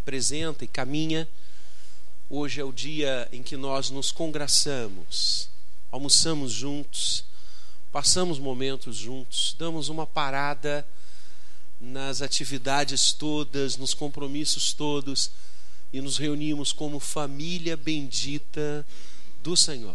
apresenta e caminha. Hoje é o dia em que nós nos congraçamos, almoçamos juntos, passamos momentos juntos, damos uma parada nas atividades todas, nos compromissos todos e nos reunimos como família bendita do Senhor.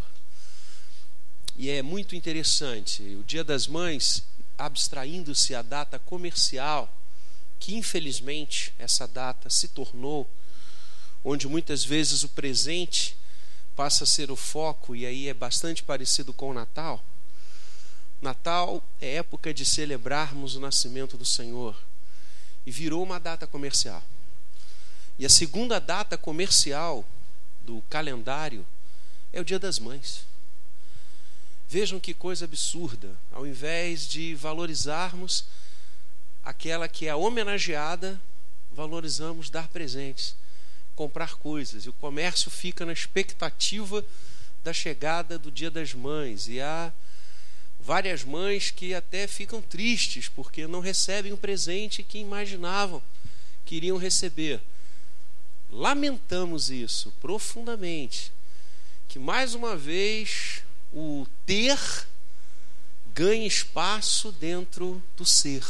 E é muito interessante, o Dia das Mães, abstraindo-se a data comercial, que infelizmente essa data se tornou, onde muitas vezes o presente passa a ser o foco, e aí é bastante parecido com o Natal. Natal é época de celebrarmos o nascimento do Senhor, e virou uma data comercial. E a segunda data comercial do calendário é o Dia das Mães. Vejam que coisa absurda, ao invés de valorizarmos aquela que é homenageada, valorizamos dar presentes, comprar coisas, e o comércio fica na expectativa da chegada do Dia das Mães, e há várias mães que até ficam tristes porque não recebem o presente que imaginavam que iriam receber. Lamentamos isso profundamente, que mais uma vez o ter ganha espaço dentro do ser.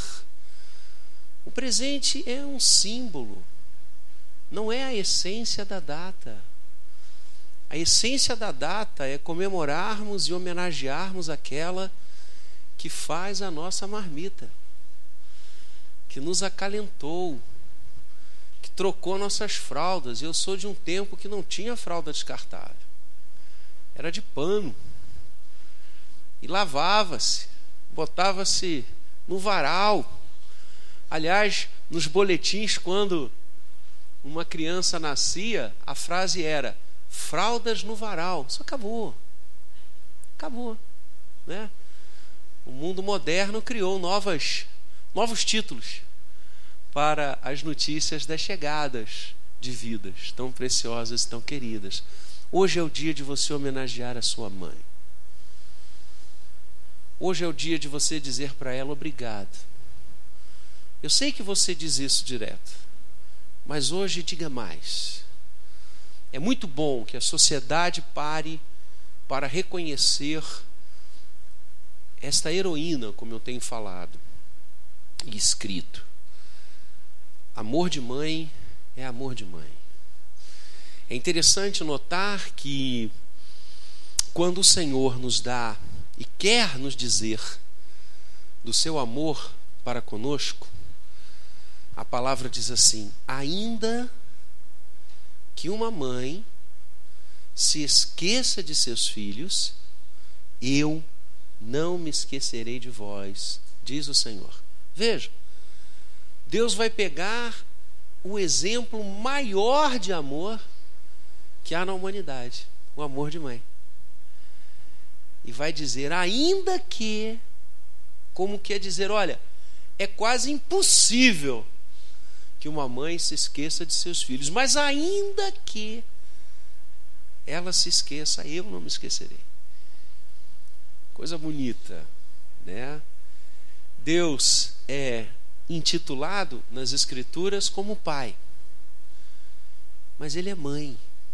O presente é um símbolo, não é a essência da data. A essência da data é comemorarmos e homenagearmos aquela que faz a nossa marmita, que nos acalentou, que trocou nossas fraldas. Eu sou de um tempo que não tinha fralda descartável, era de pano, e lavava-se, botava-se no varal. Aliás, nos boletins, quando uma criança nascia, a frase era: fraldas no varal. Isso acabou, né? O mundo moderno criou novos títulos para as notícias das chegadas de vidas tão preciosas e tão queridas. Hoje é o dia de você homenagear a sua mãe. Hoje é o dia de você dizer para ela obrigado. Eu sei que você diz isso direto, mas hoje diga mais. É muito bom que a sociedade pare para reconhecer esta heroína, como eu tenho falado e escrito. Amor de mãe é amor de mãe. É interessante notar que quando o Senhor nos dá e quer nos dizer do seu amor para conosco, a palavra diz assim: ainda que uma mãe se esqueça de seus filhos, eu não me esquecerei de vós, diz o Senhor. Veja, Deus vai pegar o exemplo maior de amor que há na humanidade, o amor de mãe, e vai dizer, ainda que, como quer dizer, olha, é quase impossível que uma mãe se esqueça de seus filhos, mas ainda que ela se esqueça, eu não me esquecerei. Coisa bonita, né? Deus é intitulado nas Escrituras como Pai, mas Ele é mãe,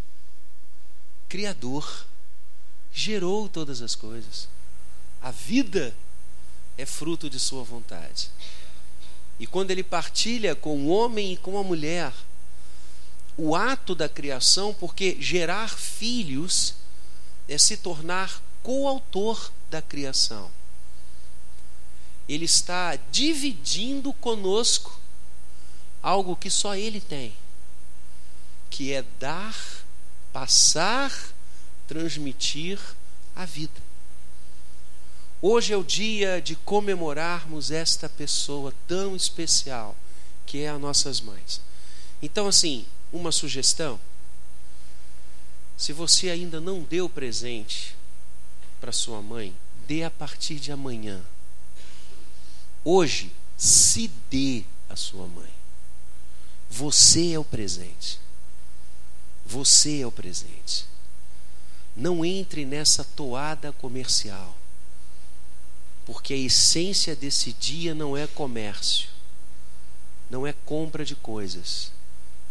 Criador, gerou todas as coisas. A vida é fruto de sua vontade. E quando Ele partilha com o homem e com a mulher o ato da criação, porque gerar filhos é se tornar coautor da criação, Ele está dividindo conosco algo que só Ele tem, que é dar, passar, transmitir a vida. Hoje é o dia de comemorarmos esta pessoa tão especial que é as nossas mães. Então, assim, uma sugestão: se você ainda não deu presente para sua mãe, dê a partir de amanhã. Hoje, se dê à sua mãe. Você é o presente. Você é o presente. Não entre nessa toada comercial, porque a essência desse dia não é comércio, não é compra de coisas,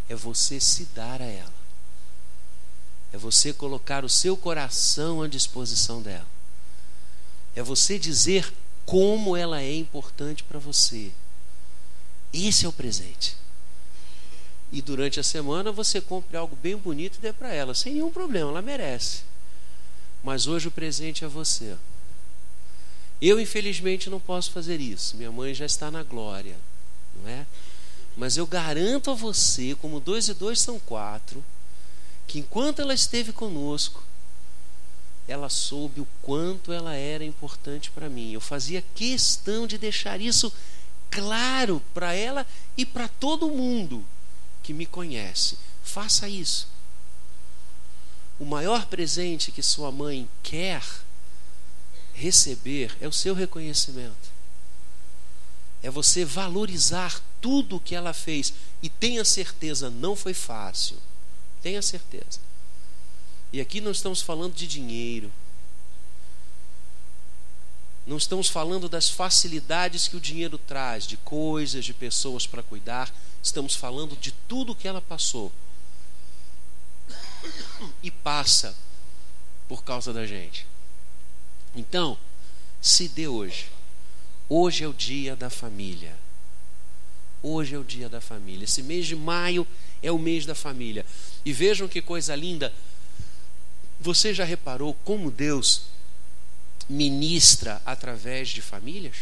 é você se dar a ela. É você colocar o seu coração à disposição dela. É você dizer como ela é importante para você. Esse é o presente. E durante a semana você compre algo bem bonito e dê para ela, sem nenhum problema, ela merece. Mas hoje o presente é você. Eu, infelizmente, não posso fazer isso. Minha mãe já está na glória, não é? Mas eu garanto a você, como 2 e 2 são 4, que enquanto ela esteve conosco, ela soube o quanto ela era importante para mim. Eu fazia questão de deixar isso claro para ela e para todo mundo que me conhece. Faça isso. O maior presente que sua mãe quer receber é o seu reconhecimento. É você valorizar tudo o que ela fez. E tenha certeza, não foi fácil. Tenha certeza. E aqui não estamos falando de dinheiro. Não estamos falando das facilidades que o dinheiro traz, de coisas, de pessoas para cuidar. Estamos falando de tudo que ela passou e passa por causa da gente. Então, se dê hoje. Hoje é o dia da família. Hoje é o dia da família. Esse mês de maio é o mês da família. E vejam que coisa linda. Você já reparou como Deus ministra através de famílias?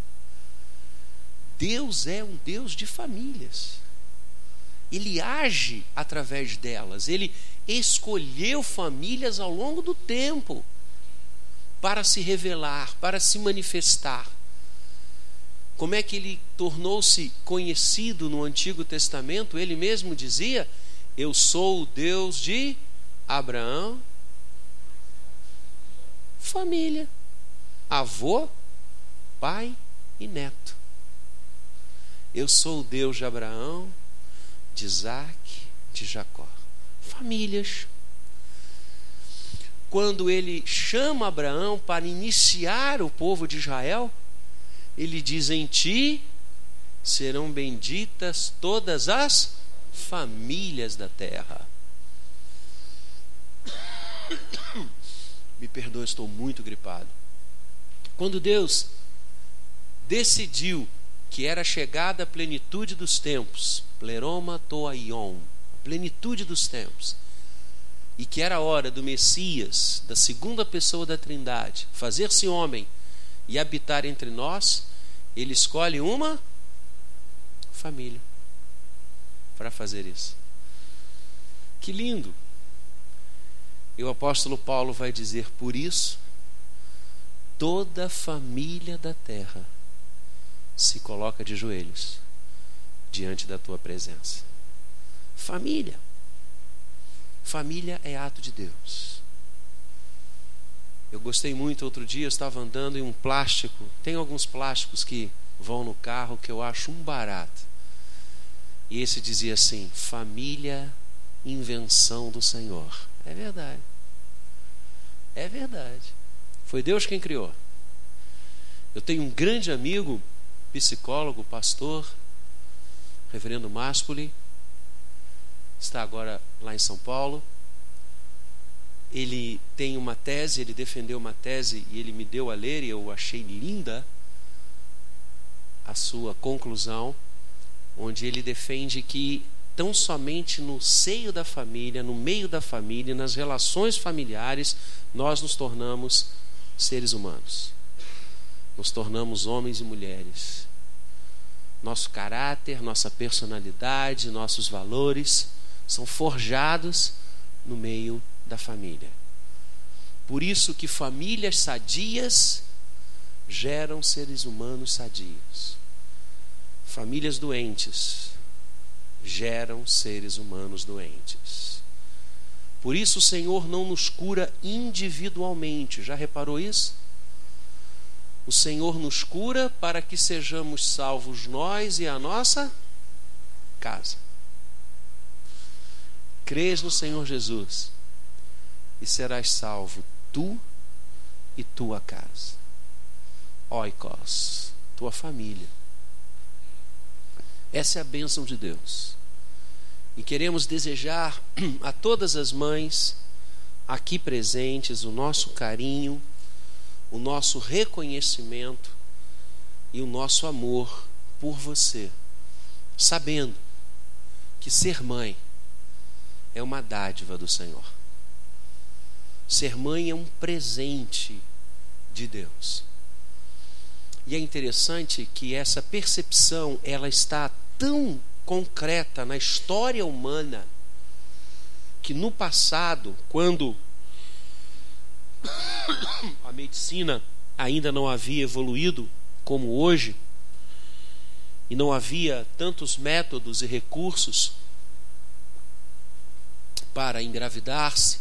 Deus é um Deus de famílias. Ele age através delas. Ele escolheu famílias ao longo do tempo para se revelar, para se manifestar. Como é que ele tornou-se conhecido no Antigo Testamento? Ele mesmo dizia: eu sou o Deus de Abraão, família, avô, pai e neto. Eu sou o Deus de Abraão, de Isaac, de Jacó. Famílias. Quando ele chama Abraão para iniciar o povo de Israel, ele diz: em ti serão benditas todas as famílias da terra. Me perdoe, estou muito gripado. Quando Deus decidiu que era chegada a plenitude dos tempos, pleroma toaion, a plenitude dos tempos, e que era a hora do Messias, da segunda pessoa da Trindade, fazer-se homem e habitar entre nós, ele escolhe uma família para fazer isso. Que lindo! E o apóstolo Paulo vai dizer: por isso, toda a família da terra se coloca de joelhos diante da tua presença. Família. Família é ato de Deus. Eu gostei muito, outro dia eu estava andando em um plástico. Tem alguns plásticos que vão no carro que eu acho um barato. E esse dizia assim: família, invenção do Senhor. É verdade. É verdade. Foi Deus quem criou. Eu tenho um grande amigo, psicólogo, pastor, reverendo Maspoli, está agora lá em São Paulo. Ele tem uma tese, ele defendeu uma tese e ele me deu a ler, e eu achei linda a sua conclusão, onde ele defende que tão somente no seio da família, no meio da família, nas relações familiares, nós nos tornamos seres humanos. Nos tornamos homens e mulheres. Nosso caráter, nossa personalidade, nossos valores são forjados no meio da família. Por isso que famílias sadias geram seres humanos sadios. Famílias doentes geram seres humanos doentes. Por isso o Senhor não nos cura individualmente. Já reparou isso? O Senhor nos cura para que sejamos salvos nós e a nossa casa. Crês no Senhor Jesus e serás salvo tu e tua casa. Oikos, tua família. Essa é a bênção de Deus. E queremos desejar a todas as mães aqui presentes o nosso carinho, o nosso reconhecimento e o nosso amor por você, sabendo que ser mãe é uma dádiva do Senhor. Ser mãe é um presente de Deus. E é interessante que essa percepção, ela está tão concreta na história humana, que no passado, quando a medicina ainda não havia evoluído como hoje, e não havia tantos métodos e recursos para engravidar-se,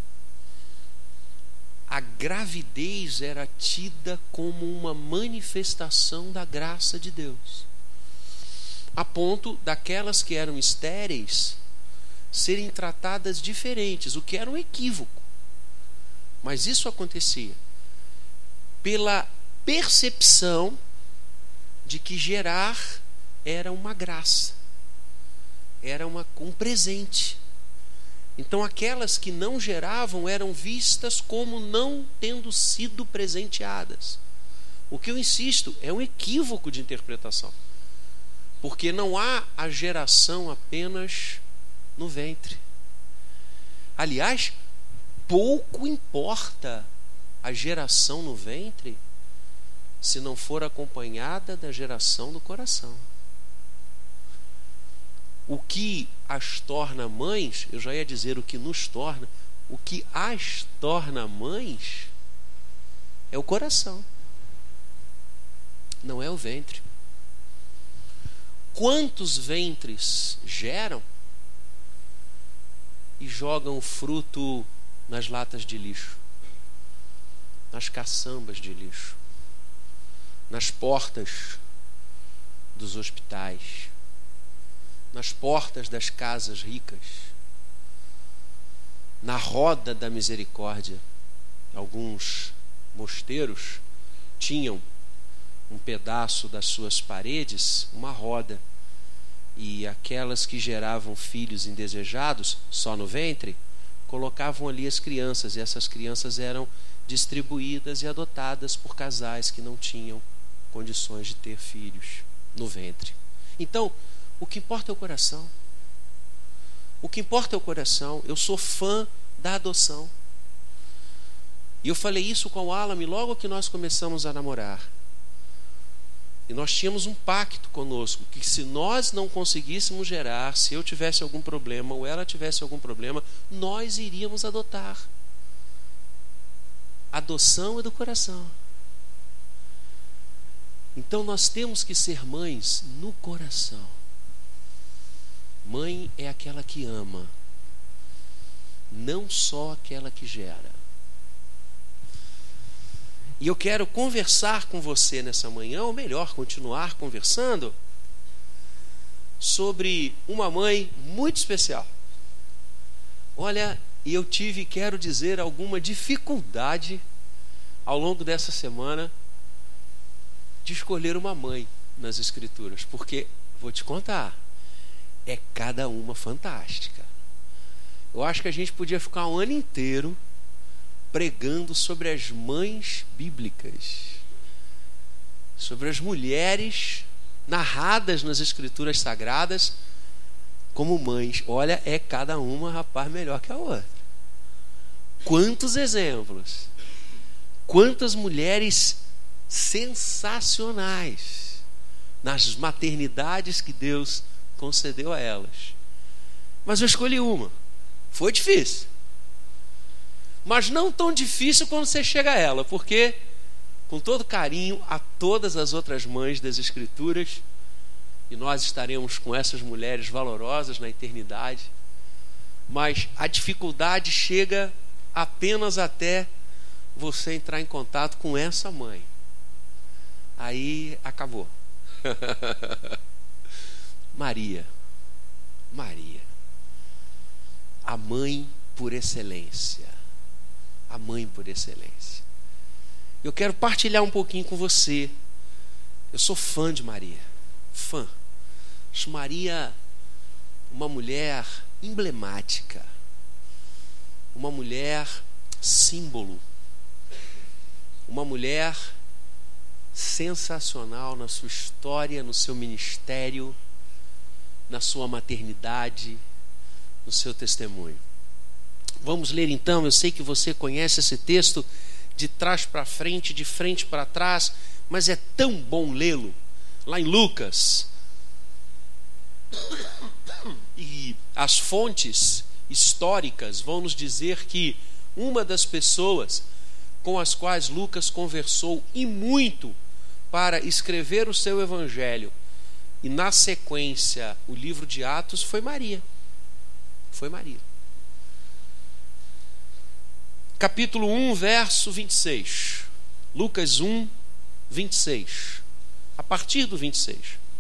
a gravidez era tida como uma manifestação da graça de Deus, a ponto daquelas que eram estéreis serem tratadas diferentes, o que era um equívoco. Mas isso acontecia pela percepção de que gerar era uma graça, era um presente. Então aquelas que não geravam eram vistas como não tendo sido presenteadas. O que eu insisto é um equívoco de interpretação, porque não há a geração apenas no ventre. Aliás, pouco importa a geração no ventre se não for acompanhada da geração do coração. O que as torna mães, eu já ia dizer o que nos torna, o que as torna mães é o coração, não é o ventre. Quantos ventres geram e jogam o fruto nas latas de lixo, nas caçambas de lixo, nas portas dos hospitais, nas portas das casas ricas, na roda da misericórdia. Alguns mosteiros tinham um pedaço das suas paredes, uma roda, e aquelas que geravam filhos indesejados, só no ventre, colocavam ali as crianças, e essas crianças eram distribuídas e adotadas por casais que não tinham condições de ter filhos no ventre. Então, o que importa é o coração. O que importa é o coração. Eu sou fã da adoção. E eu falei isso com o Alan logo que nós começamos a namorar. E nós tínhamos um pacto conosco, que se nós não conseguíssemos gerar, se eu tivesse algum problema ou ela tivesse algum problema, nós iríamos adotar. Adoção é do coração. Então nós temos que ser mães no coração. Mãe é aquela que ama, não só aquela que gera. E eu quero conversar com você nessa manhã, ou melhor, continuar conversando sobre uma mãe muito especial. Olha, e eu quero dizer, alguma dificuldade ao longo dessa semana de escolher uma mãe nas Escrituras, porque, vou te contar, é cada uma fantástica. Eu acho que a gente podia ficar um ano inteiro pregando sobre as mães bíblicas, sobre as mulheres narradas nas Escrituras Sagradas como mães. Olha, é cada uma, rapaz, melhor que a outra. Quantos exemplos, quantas mulheres sensacionais nas maternidades que Deus concedeu a elas. Mas eu escolhi uma. Foi difícil, mas não tão difícil quando você chega a ela, porque, com todo carinho a todas as outras mães das Escrituras, e nós estaremos com essas mulheres valorosas na eternidade, mas a dificuldade chega apenas até você entrar em contato com essa mãe. Aí acabou. Maria, a mãe por excelência. A mãe por excelência. Eu quero partilhar um pouquinho com você. Eu sou fã de Maria. Fã. Acho Maria uma mulher emblemática, uma mulher símbolo, uma mulher sensacional na sua história, no seu ministério, na sua maternidade, no seu testemunho. Vamos ler então. Eu sei que você conhece esse texto de trás para frente, de frente para trás, mas é tão bom lê-lo. Lá em Lucas, e as fontes históricas vão nos dizer que uma das pessoas com as quais Lucas conversou e muito para escrever o seu evangelho e na sequência o livro de Atos foi Maria. Foi Maria. Capítulo 1, verso 26. Lucas 1, 26. A partir do 26.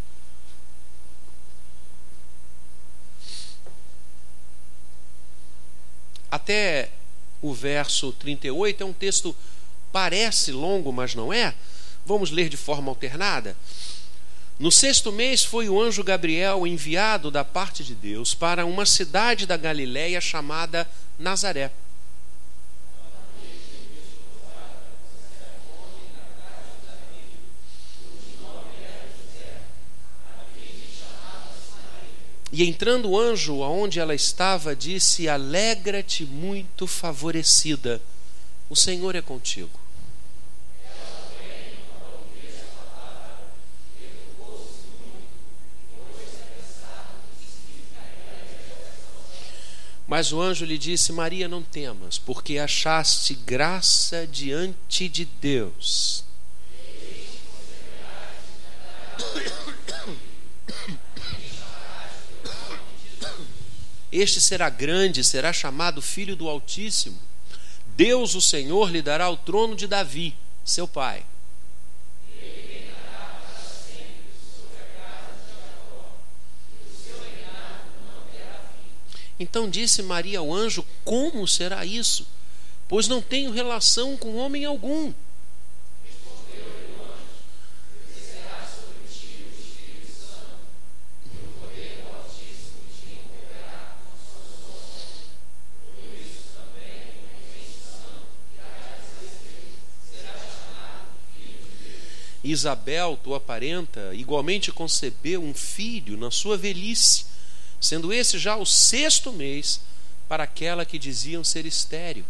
Até o verso 38 é um texto, parece longo, mas não é. Vamos ler de forma alternada. No 6º mês foi o anjo Gabriel enviado da parte de Deus para uma cidade da Galiléia chamada Nazaré. E entrando o anjo aonde ela estava, disse: alegra-te, muito favorecida, o Senhor é contigo. Mas o anjo lhe disse: Maria, não temas, porque achaste graça diante de Deus. Este será grande, será chamado Filho do Altíssimo. Deus, o Senhor, lhe dará o trono de Davi, seu pai. Então disse Maria ao anjo: como será isso? Pois não tenho relação com homem algum. Isabel, tua parenta, igualmente concebeu um filho na sua velhice, sendo esse já o 6º mês para aquela que diziam ser estéril.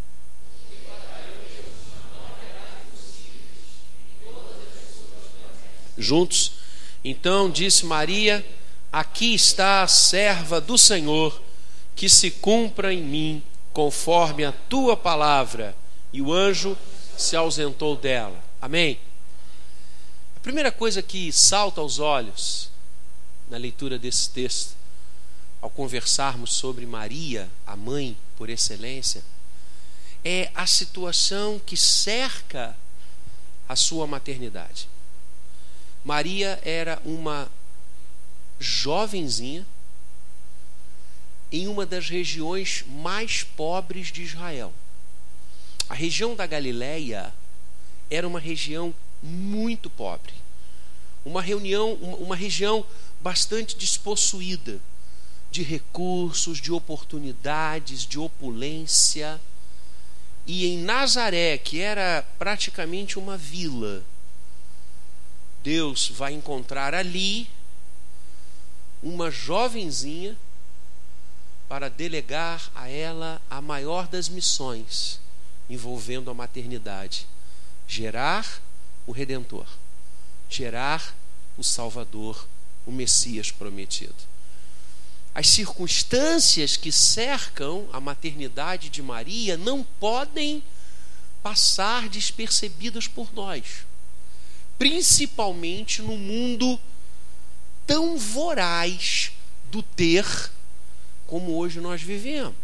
Juntos, então disse Maria: aqui está a serva do Senhor, que se cumpra em mim conforme a tua palavra. E o anjo se ausentou dela. Amém? A primeira coisa que salta aos olhos na leitura desse texto, ao conversarmos sobre Maria, a mãe por excelência, é a situação que cerca a sua maternidade. Maria era uma jovenzinha em uma das regiões mais pobres de Israel. A região da Galiléia era uma região muito pobre, uma região bastante despossuída de recursos, de oportunidades, de opulência. E em Nazaré, que era praticamente uma vila, Deus vai encontrar ali uma jovenzinha para delegar a ela a maior das missões envolvendo a maternidade: gerar o Redentor, gerar o Salvador, o Messias prometido. As circunstâncias que cercam a maternidade de Maria não podem passar despercebidas por nós, principalmente no mundo tão voraz do ter como hoje nós vivemos.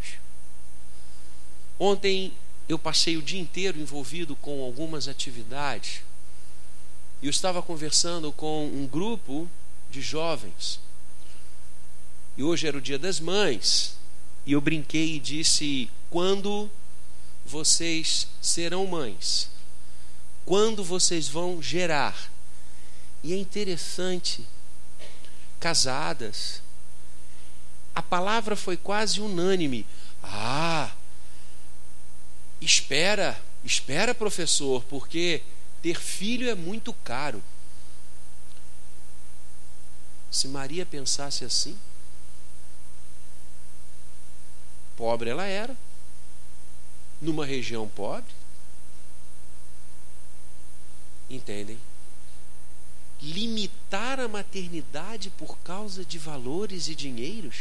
Ontem eu passei o dia inteiro envolvido com algumas atividades e eu estava conversando com um grupo de jovens. E hoje era o Dia das Mães, e eu brinquei e disse: quando vocês serão mães? Quando vocês vão gerar? E é interessante, casadas, a palavra foi quase unânime. Espera, professor, porque ter filho é muito caro. Se Maria pensasse assim, pobre ela era, numa região pobre, entendem? Limitar a maternidade por causa de valores e dinheiros,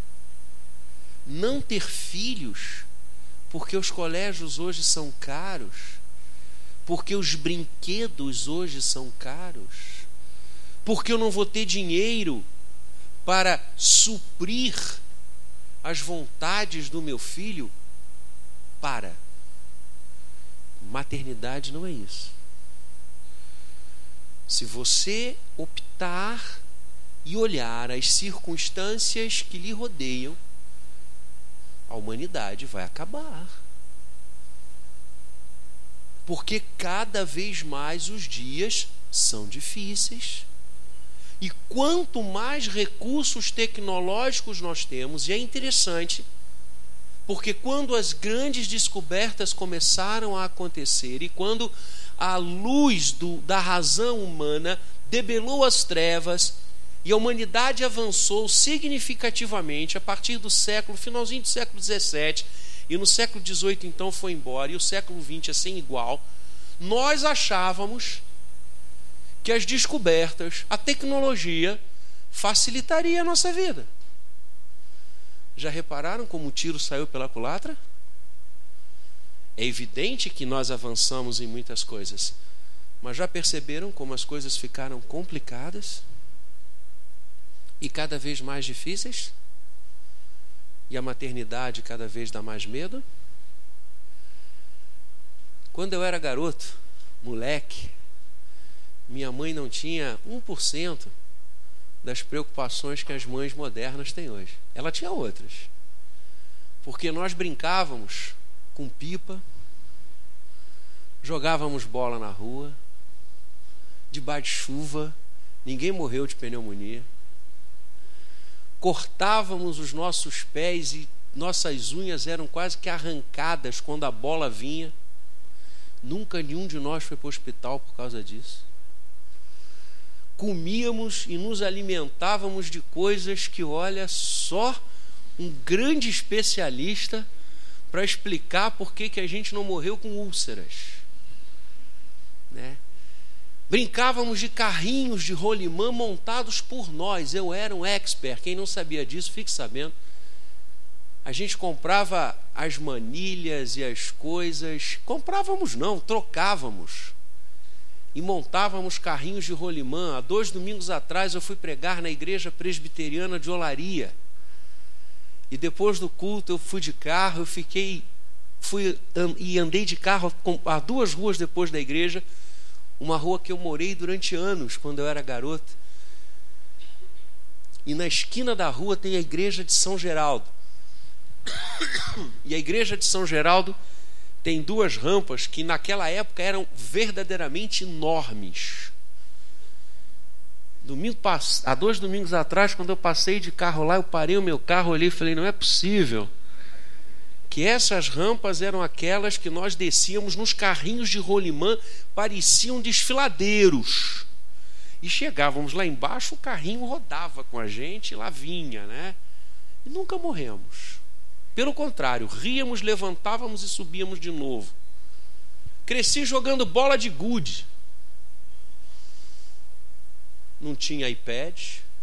não ter filhos porque os colégios hoje são caros, porque os brinquedos hoje são caros, porque eu não vou ter dinheiro para suprir as vontades do meu filho. Maternidade não é isso. Se você optar e olhar as circunstâncias que lhe rodeiam, a humanidade vai acabar. Porque cada vez mais os dias são difíceis. E quanto mais recursos tecnológicos nós temos, e é interessante, porque quando as grandes descobertas começaram a acontecer e quando a luz da razão humana debelou as trevas e a humanidade avançou significativamente a partir do finalzinho do século XVII, e no século XVIII então foi embora, e o século XX é sem igual, nós achávamos que as descobertas, a tecnologia, facilitaria a nossa vida. Já repararam como o tiro saiu pela culatra? É evidente que nós avançamos em muitas coisas, mas já perceberam como as coisas ficaram complicadas e cada vez mais difíceis? E a maternidade cada vez dá mais medo? Quando eu era garoto, moleque, minha mãe não tinha 1% das preocupações que as mães modernas têm hoje. Ela tinha outras. Porque nós brincávamos com pipa, jogávamos bola na rua, debaixo de chuva, ninguém morreu de pneumonia. Cortávamos os nossos pés e nossas unhas eram quase que arrancadas quando a bola vinha. Nunca nenhum de nós foi para o hospital por causa disso. Comíamos e nos alimentávamos de coisas que, olha, só um grande especialista para explicar por que a gente não morreu com úlceras, né? Brincávamos de carrinhos de rolimã montados por nós. Eu era um expert. Quem não sabia disso, fique sabendo. A gente comprava as manilhas e as coisas. Comprávamos não, trocávamos. E montávamos carrinhos de rolimã. Há 2 domingos atrás eu fui pregar na igreja presbiteriana de Olaria. E depois do culto eu fui de carro, e andei de carro a 2 ruas depois da igreja, uma rua que eu morei durante anos quando eu era garoto. E na esquina da rua tem a igreja de São Geraldo. E a igreja de São Geraldo tem 2 rampas que naquela época eram verdadeiramente enormes. Há 2 domingos atrás, quando eu passei de carro lá, eu parei o meu carro, olhei e falei, não é possível que essas rampas eram aquelas que nós descíamos nos carrinhos de rolimã, pareciam desfiladeiros. E chegávamos lá embaixo, o carrinho rodava com a gente, e lá vinha, né? E nunca morremos. Pelo contrário, ríamos, levantávamos e subíamos de novo. Cresci jogando bola de gude. Não tinha iPad,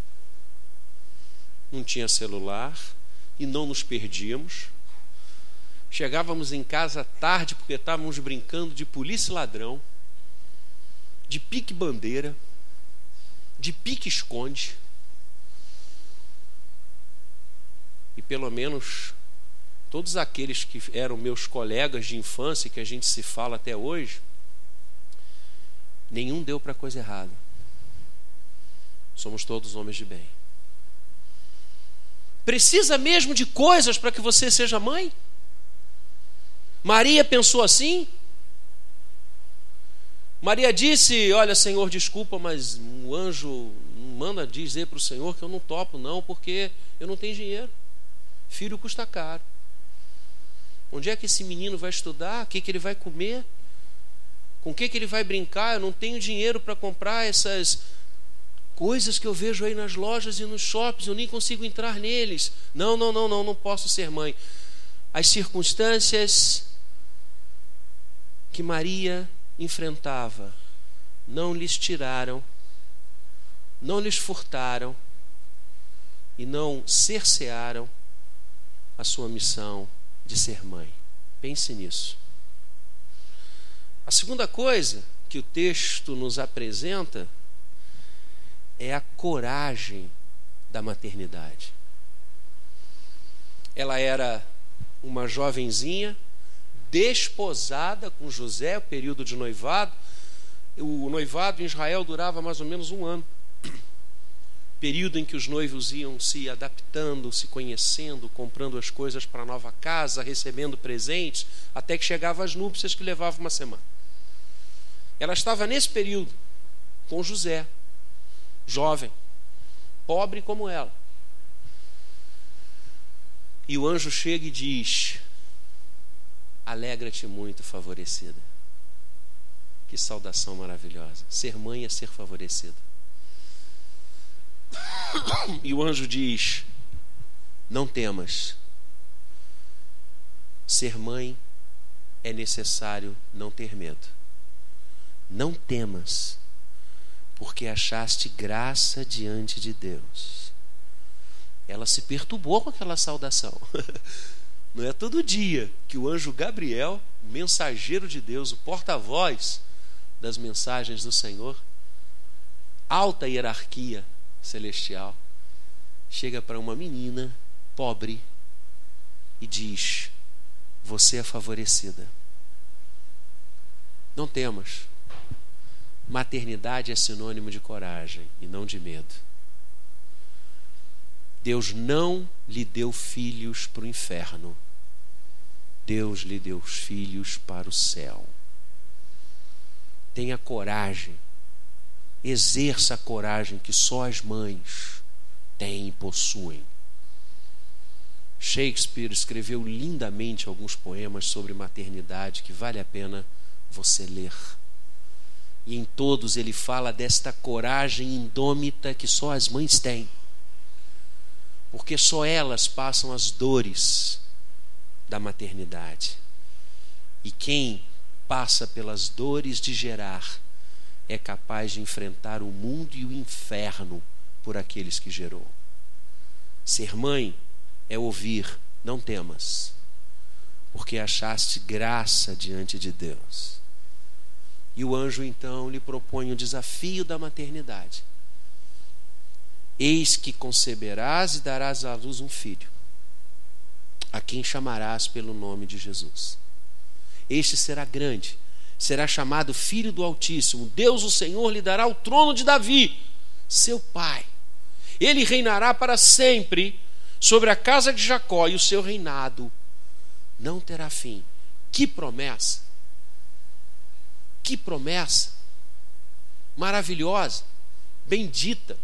não tinha celular, e não nos perdíamos. Chegávamos em casa tarde porque estávamos brincando de polícia e ladrão, de pique-bandeira, de pique-esconde. E pelo menos todos aqueles que eram meus colegas de infância, que a gente se fala até hoje, nenhum deu para coisa errada. Somos todos homens de bem. Precisa mesmo de coisas para que você seja mãe? Maria pensou assim? Maria disse, olha, Senhor, desculpa, mas o anjo manda dizer para o Senhor que eu não topo não, porque Eu não tenho dinheiro. Filho custa caro. Onde é que esse menino vai estudar? O que ele vai comer? Com o que ele vai brincar? Eu não tenho dinheiro para comprar essas coisas que eu vejo aí nas lojas e nos shoppings. Eu nem consigo entrar neles. Não posso ser mãe. As circunstâncias que Maria enfrentava não lhes tiraram, não lhes furtaram e não cercearam a sua missão de ser mãe. Pense nisso. A segunda coisa que o texto nos apresenta é a coragem da maternidade. Ela era uma jovenzinha, desposada com José, o período de noivado. O noivado em Israel durava mais ou menos 1 ano. Período em que os noivos iam se adaptando, se conhecendo, comprando as coisas para a nova casa, recebendo presentes, até que chegava as núpcias, que levavam 1 semana. Ela estava nesse período com José, jovem, pobre como ela. E o anjo chega e diz: alegra-te muito, favorecida. Que saudação maravilhosa. Ser mãe é ser favorecida. E o anjo diz: não temas. Ser mãe é necessário não ter medo. Não temas, porque achaste graça diante de Deus. Ela se perturbou com aquela saudação. Não é todo dia que o anjo Gabriel, o mensageiro de Deus, o porta-voz das mensagens do Senhor, alta hierarquia celestial, chega para uma menina pobre e diz: você é favorecida. Não temas. Maternidade é sinônimo de coragem e não de medo. Deus não lhe deu filhos para o inferno. Deus lhe deu filhos para o céu. Tenha coragem. Exerça a coragem que só as mães têm e possuem. Shakespeare escreveu lindamente alguns poemas sobre maternidade que vale a pena você ler. E em todos ele fala desta coragem indômita que só as mães têm. Porque só elas passam as dores da maternidade. E quem passa pelas dores de gerar é capaz de enfrentar o mundo e o inferno por aqueles que gerou. Ser mãe é ouvir: não temas, porque achaste graça diante de Deus. E o anjo então lhe propõe o desafio da maternidade. Eis que conceberás e darás à luz um filho, a quem chamarás pelo nome de Jesus. Este será grande, será chamado Filho do Altíssimo. Deus, o Senhor, lhe dará o trono de Davi, seu pai. Ele reinará para sempre sobre a casa de Jacó, e o seu reinado não terá fim. Que promessa! Que promessa maravilhosa, bendita.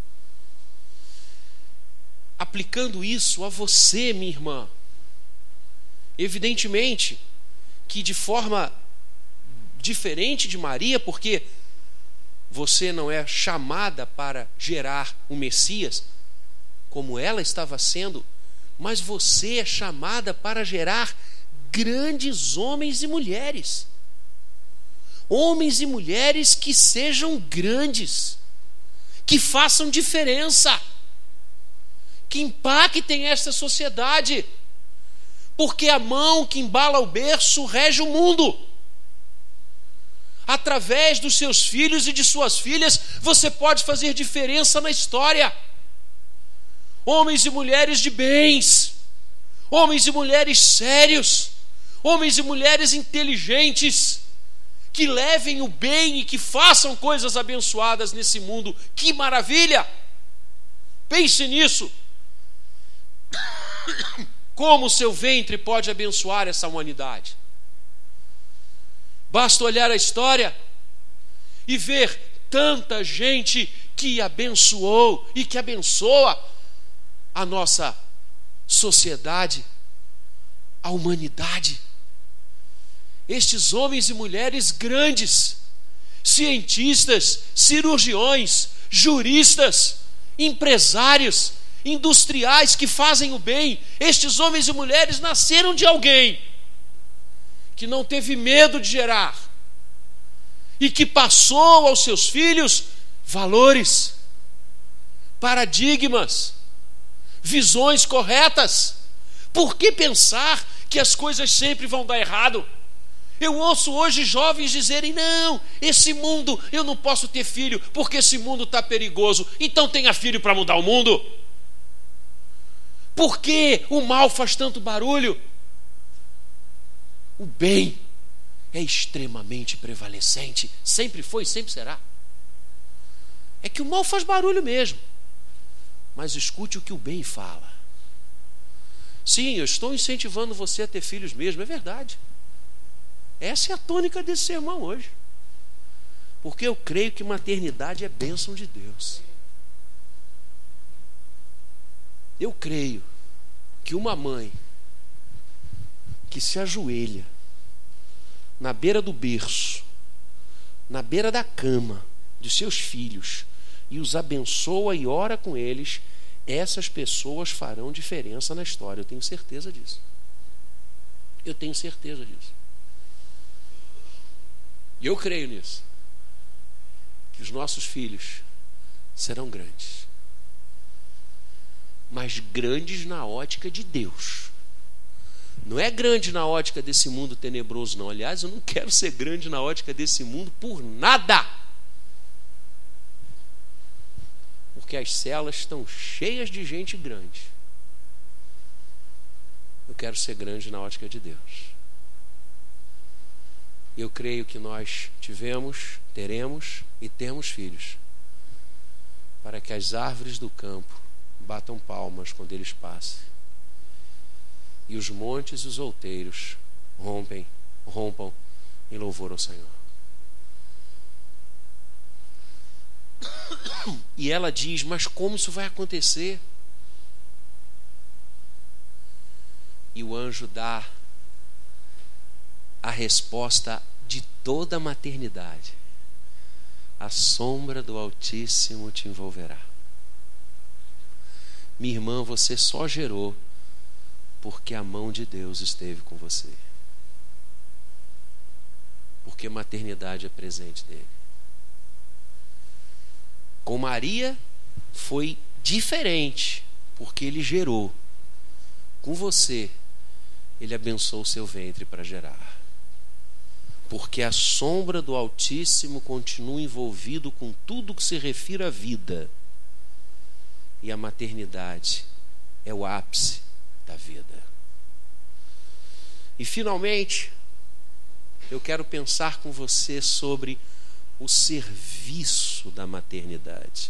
Aplicando isso a você, minha irmã, evidentemente que de forma diferente de Maria, porque você não é chamada para gerar o Messias, como ela estava sendo, mas você é chamada para gerar grandes homens e mulheres. Homens e mulheres que sejam grandes, que façam diferença, que impactem esta sociedade, porque a mão que embala o berço rege o mundo. Através dos seus filhos e de suas filhas, você pode fazer diferença na história. Homens e mulheres de bens, homens e mulheres sérios, homens e mulheres inteligentes, que levem o bem e que façam coisas abençoadas nesse mundo. Que maravilha! Pense nisso. Como o seu ventre pode abençoar essa humanidade? Basta olhar a história e ver tanta gente que abençoou e que abençoa. a nossa sociedade, a humanidade. Estes homens e mulheres grandes, cientistas, cirurgiões, juristas, empresários, industriais que fazem o bem, estes homens e mulheres nasceram de alguém que não teve medo de gerar e que passou aos seus filhos valores, paradigmas, visões corretas. Por que pensar que as coisas sempre vão dar errado? Eu ouço hoje jovens dizerem: não, esse mundo, eu não posso ter filho porque esse mundo está perigoso. Então tenha filho para mudar o mundo. Por que o mal faz tanto barulho? O bem é extremamente prevalecente. Sempre foi, sempre será. É que o mal faz barulho mesmo. Mas escute o que o bem fala. Sim, eu estou incentivando você a ter filhos mesmo, é verdade. Essa é a tônica desse sermão hoje. Porque eu creio que maternidade é bênção de Deus. Eu creio que uma mãe que se ajoelha na beira do berço, na beira da cama de seus filhos e os abençoa e ora com eles, essas pessoas farão diferença na história. Eu tenho certeza disso. Eu tenho certeza disso. E eu creio nisso. Que os nossos filhos serão grandes. Mas grandes na ótica de Deus. Não é grande na ótica desse mundo tenebroso, não. Aliás, eu não quero ser grande na ótica desse mundo por nada. Porque as celas estão cheias de gente grande. Eu quero ser grande na ótica de Deus. Eu creio que nós tivemos, teremos e temos filhos, para que as árvores do campo batam palmas quando eles passem, e os montes e os outeiros rompam em louvor ao Senhor. E ela diz: mas como isso vai acontecer? E o anjo dá a resposta de toda a maternidade: a sombra do Altíssimo te envolverá. Minha irmã, você só gerou porque a mão de Deus esteve com você. Porque maternidade é presente dele. Com Maria foi diferente, porque ele gerou. Com você, ele abençoou o seu ventre para gerar. Porque a sombra do Altíssimo continua envolvido com tudo que se refere à vida. E a maternidade é o ápice da vida. E finalmente, eu quero pensar com você sobre o serviço da maternidade.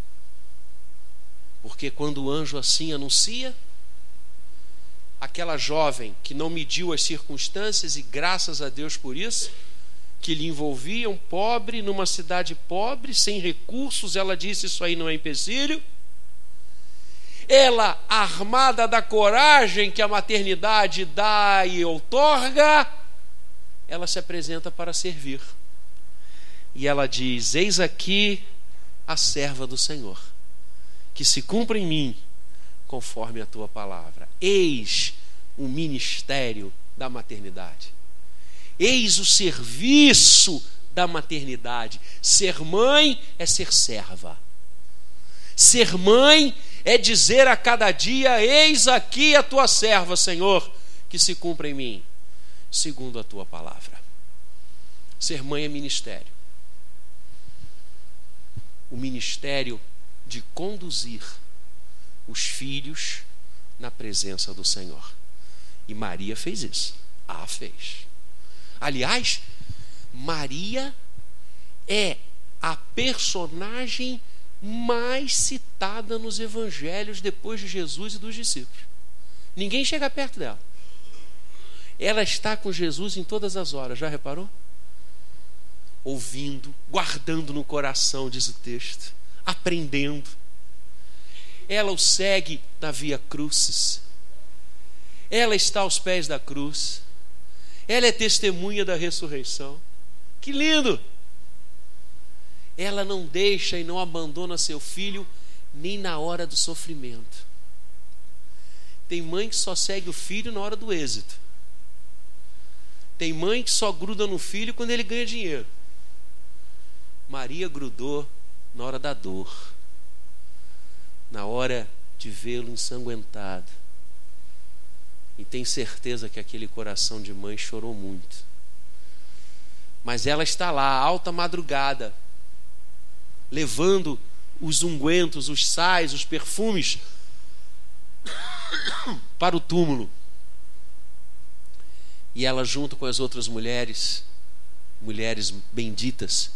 Porque quando o anjo assim anuncia, aquela jovem que não mediu as circunstâncias, e graças a Deus por isso, que lhe envolviam, pobre, numa cidade pobre, sem recursos, ela disse: isso aí não é empecilho. Ela, armada da coragem que a maternidade dá e outorga, ela se apresenta para servir. E ela diz: eis aqui a serva do Senhor, que se cumpra em mim conforme a tua palavra. Eis o ministério da maternidade. Eis o serviço da maternidade. Ser mãe é ser serva. Ser mãe é dizer a cada dia: eis aqui a tua serva, Senhor, que se cumpra em mim segundo a tua palavra. Ser mãe é ministério. O ministério de conduzir os filhos na presença do Senhor. E Maria fez isso. Fez. Aliás, Maria é a personagem mais citada nos evangelhos depois de Jesus e dos discípulos. Ninguém chega perto dela. Ela está com Jesus em todas as horas, já reparou? Ouvindo, guardando no coração, diz o texto, aprendendo. Ela o segue na Via Crucis. Ela está aos pés da cruz. Ela é testemunha da ressurreição. Que lindo! Ela não deixa e não abandona seu filho nem na hora do sofrimento. Tem mãe que só segue o filho na hora do êxito. Tem mãe que só gruda no filho quando ele ganha dinheiro. Maria grudou na hora da dor, na hora de vê-lo ensanguentado. E tem certeza que aquele coração de mãe chorou muito. Mas ela está lá, alta madrugada, levando os ungüentos, os sais, os perfumes para o túmulo. E ela, junto com as outras mulheres benditas,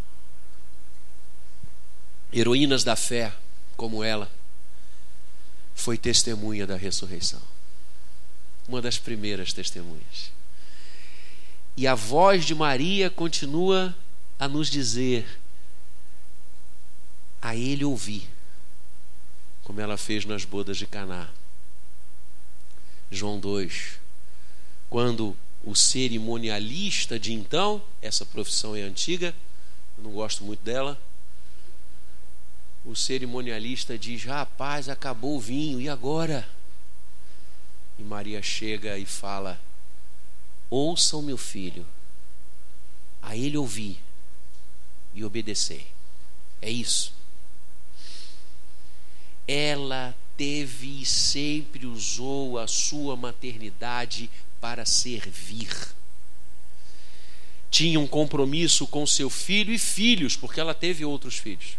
heroínas da fé como ela, foi testemunha da ressurreição. Uma das primeiras testemunhas. E a voz de Maria continua a nos dizer: a ele ouvi, como ela fez nas bodas de Caná. João 2, quando o cerimonialista de então, essa profissão é antiga, eu não gosto muito dela, o cerimonialista diz: rapaz, acabou o vinho, e agora? E Maria chega e fala: ouçam meu filho, a ele ouvi e obedecei. É isso. Ela teve e sempre usou a sua maternidade para servir. Tinha um compromisso com seu filho e filhos, porque ela teve outros filhos.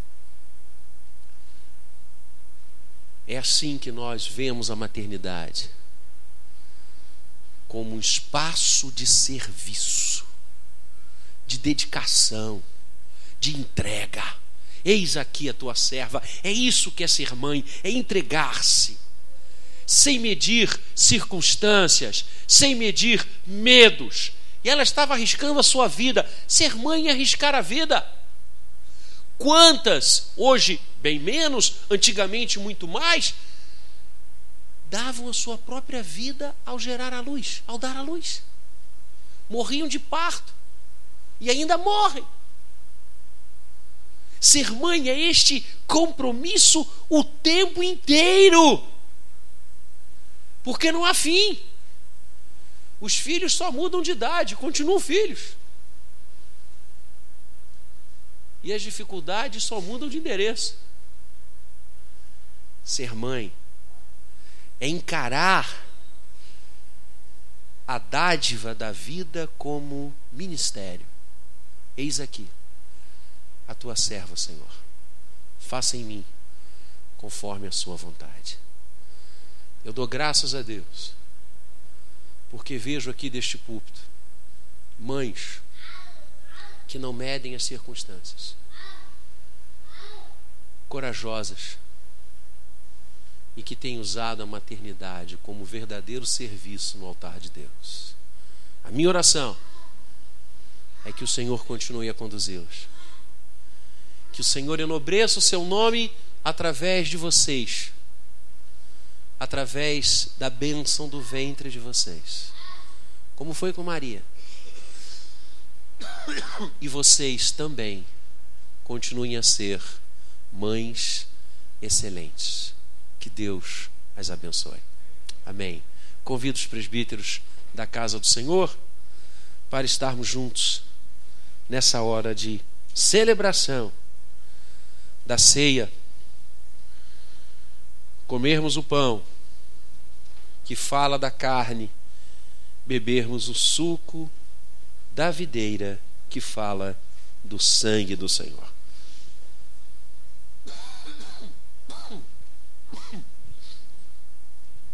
É assim que nós vemos a maternidade, como um espaço de serviço, de dedicação, de entrega. Eis aqui a tua serva. É isso que é ser mãe, é entregar-se, sem medir circunstâncias, sem medir medos. E ela estava arriscando a sua vida. Ser mãe é arriscar a vida. Quantas, hoje bem menos, antigamente muito mais, davam a sua própria vida ao gerar a luz, ao dar a luz. Morriam de parto e ainda morrem. Ser mãe é este compromisso o tempo inteiro, porque não há fim. Os filhos só mudam de idade, continuam filhos. E as dificuldades só mudam de endereço. Ser mãe é encarar a dádiva da vida como ministério. Eis aqui a tua serva, Senhor. Faça em mim conforme a sua vontade. Eu dou graças a Deus, porque vejo aqui deste púlpito mães que não medem as circunstâncias, corajosas, e que têm usado a maternidade como verdadeiro serviço no altar de Deus. A minha oração é que o Senhor continue a conduzi-los, que o Senhor enobreça o seu nome através de vocês, através da bênção do ventre de vocês, como foi com Maria. E vocês também continuem a ser mães excelentes. Que Deus as abençoe. Amém. Convido os presbíteros da casa do Senhor para estarmos juntos nessa hora de celebração da ceia, comermos o pão que fala da carne, bebermos o suco da videira que fala do sangue do Senhor.